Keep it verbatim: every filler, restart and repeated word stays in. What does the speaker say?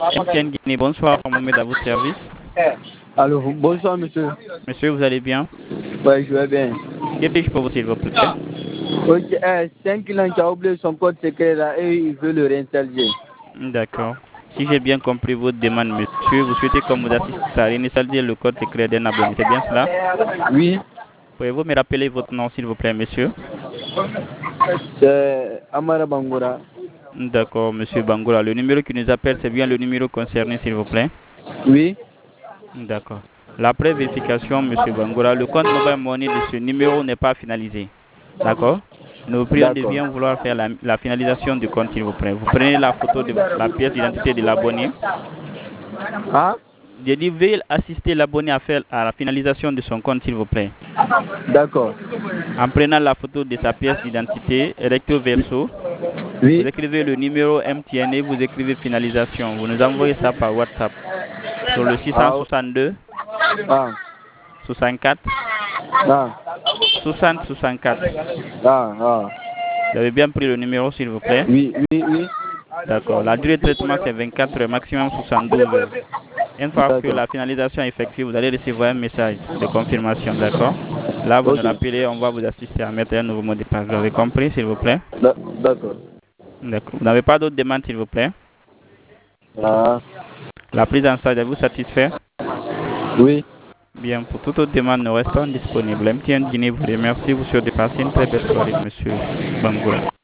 M T N Guinée, bonsoir, Mohamed à votre service. Allô, bonsoir monsieur. Monsieur, vous allez bien? Oui, je vais bien. Que puis-je pour vous, s'il vous plaît? Ok, euh, c'est un client qui a oublié son code secret là et il veut le réinstaller. D'accord. Si j'ai bien compris votre demande, monsieur, vous souhaitez qu'on vous assiste à réinstaller le code secret d'un abonné, c'est bien cela? Oui, Pouvez-vous me rappeler votre nom, s'il vous plaît, monsieur? c'est Amara Bangoura. D'accord, monsieur Bangola. Le numéro qui nous appelle, c'est bien le numéro concerné, s'il vous plaît? Oui, D'accord. Après vérification, monsieur Bangola, le compte mobile money de ce numéro n'est pas finalisé. D'accord? Nous vous prions de d'accord. bien vouloir faire la, la finalisation du compte, s'il vous plaît. Vous prenez la photo de la pièce d'identité de l'abonné. Ah, J'ai dit, veuillez assister l'abonné à faire à la finalisation de son compte, s'il vous plaît. d'accord. En prenant la photo de sa pièce d'identité, recto verso, vous Oui, écrivez le numéro M T N et vous écrivez finalisation. Vous nous envoyez ça par WhatsApp sur le ah, six cent soixante-deux, ah, soixante-quatre, ah, soixante, soixante-quatre. ah, ah. Vous avez bien pris le numéro, s'il vous plaît? Oui, oui, oui. D'accord. La durée de traitement, c'est vingt-quatre heures, maximum soixante-douze heures. Une fois que D'accord. la finalisation est effective, vous allez recevoir un message de confirmation, d'accord? Là, vous nous Ok, rappelez, on va vous assister à mettre un nouveau mot de passe. Vous avez compris, s'il vous plaît? D'a- d'accord. D'accord. Vous n'avez pas d'autres demandes, s'il vous plaît? Ah, La prise en charge, vous satisfait? oui. Bien, pour toute autre demande, nous restons disponibles. M T N Guinée vous remercie. Vous souhaite de passer une très belle soirée, monsieur Bangoura.